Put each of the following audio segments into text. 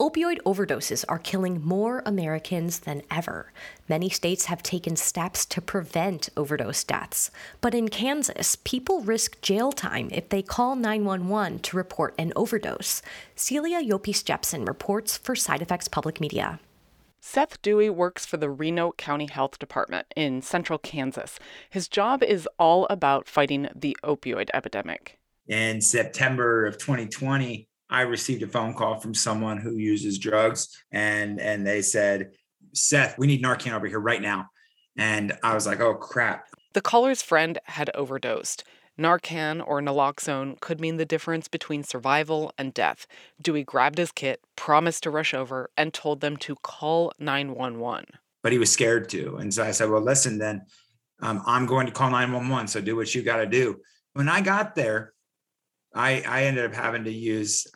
Opioid overdoses are killing more Americans than ever. Many states have taken steps to prevent overdose deaths. But in Kansas, people risk jail time if they call 911 to report an overdose. Celia Yopis-Jepsen reports for Side Effects Public Media. Seth Dewey works for the Reno County Health Department in central Kansas. His job is all about fighting the opioid epidemic. In September of 2020, I received a phone call from someone who uses drugs, and they said, Seth, we need Narcan over here right now. And I was like, oh, crap. The caller's friend had overdosed. Narcan or naloxone could mean the difference between survival and death. Dewey grabbed his kit, promised to rush over, and told them to call 911. But he was scared to. And so I said, well, listen, then I'm going to call 911. So do what you got to do. When I got there, I ended up having to use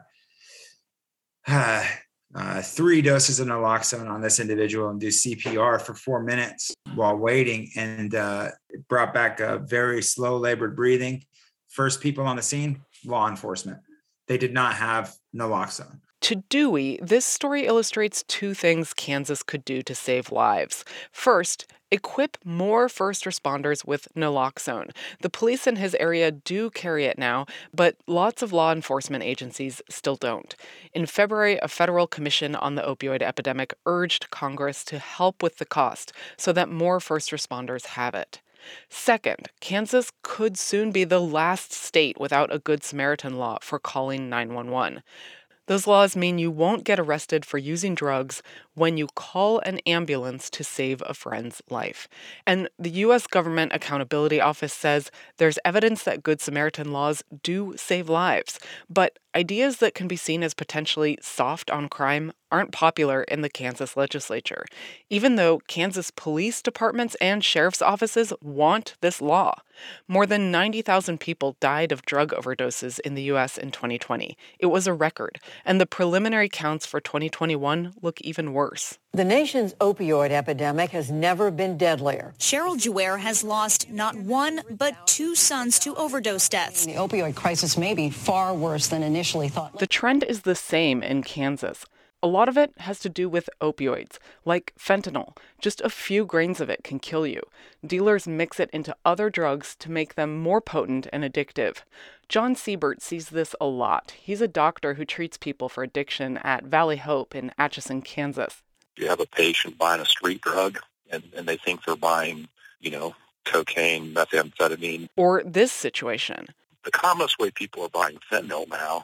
3 doses of naloxone on this individual and do CPR for 4 minutes while waiting. And it brought back a very slow labored breathing. First people on the scene, law enforcement. They did not have naloxone. To Dewey, this story illustrates 2 things Kansas could do to save lives. First, equip more first responders with naloxone. The police in his area do carry it now, but lots of law enforcement agencies still don't. In February, a federal commission on the opioid epidemic urged Congress to help with the cost so that more first responders have it. Second, Kansas could soon be the last state without a Good Samaritan law for calling 911. Those laws mean you won't get arrested for using drugs when you call an ambulance to save a friend's life. And the U.S. Government Accountability Office says there's evidence that Good Samaritan laws do save lives, but ideas that can be seen as potentially soft on crime aren't popular in the Kansas legislature, even though Kansas police departments and sheriff's offices want this law. More than 90,000 people died of drug overdoses in the U.S. in 2020. It was a record, and the preliminary counts for 2021 look even worse. The nation's opioid epidemic has never been deadlier. Cheryl Jouer has lost not 1, but 2 sons to overdose deaths. The opioid crisis may be far worse than initially thought. The trend is the same in Kansas. A lot of it has to do with opioids, like fentanyl. Just a few grains of it can kill you. Dealers mix it into other drugs to make them more potent and addictive. John Siebert sees this a lot. He's a doctor who treats people for addiction at Valley Hope in Atchison, Kansas. You have a patient buying a street drug, and they think they're buying, cocaine, methamphetamine. Or this situation. The commonest way people are buying fentanyl now,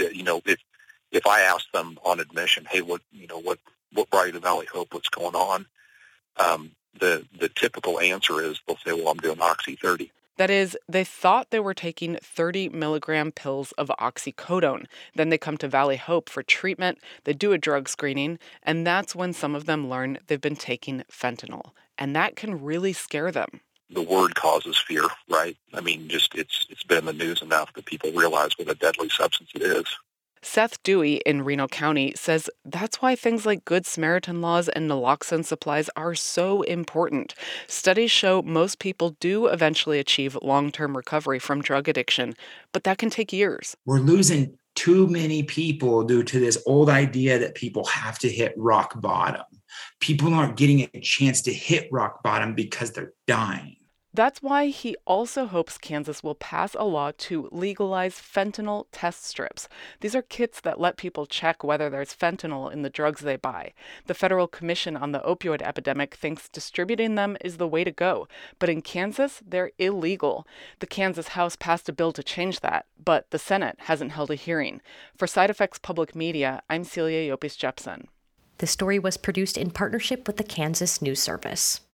if I ask them on admission, hey, what brought you to Valley Hope? What's going on? The typical answer is they'll say, well, I'm doing Oxy 30. That is, they thought they were taking 30 milligram pills of oxycodone. Then they come to Valley Hope for treatment, they do a drug screening, and that's when some of them learn they've been taking fentanyl. And that can really scare them. The word causes fear, right? I mean, it's been in the news enough that people realize what a deadly substance it is. Seth Dewey in Reno County says that's why things like Good Samaritan laws and naloxone supplies are so important. Studies show most people do eventually achieve long-term recovery from drug addiction, but that can take years. We're losing too many people due to this old idea that people have to hit rock bottom. People aren't getting a chance to hit rock bottom because they're dying. That's why he also hopes Kansas will pass a law to legalize fentanyl test strips. These are kits that let people check whether there's fentanyl in the drugs they buy. The Federal Commission on the Opioid Epidemic thinks distributing them is the way to go. But in Kansas, they're illegal. The Kansas House passed a bill to change that, but the Senate hasn't held a hearing. For Side Effects Public Media, I'm Celia Yopis-Jepsen. The story was produced in partnership with the Kansas News Service.